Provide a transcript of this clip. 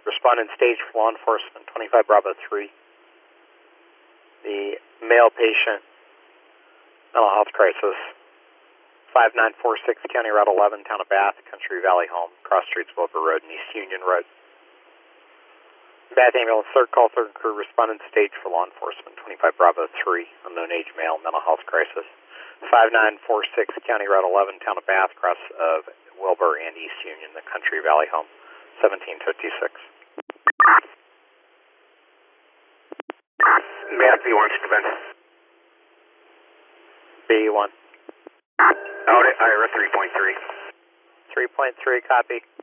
Respondent stage for law enforcement, 25 Bravo 3. The male patient, mental health crisis, 5946 County Route 11, Town of Bath, Country Valley Home, cross streets Wilbur Road and East Union Road. Bath ambulance, third call, third crew, respondent stage for law enforcement, 25 Bravo 3, unknown age male, mental health crisis, 5946 County Route 11, Town of Bath, cross of Wilbur and East Union, the Country Valley Home, 1756. Bath B1, Stephen. B1. Out at IRA 3.3. 3.3, copy.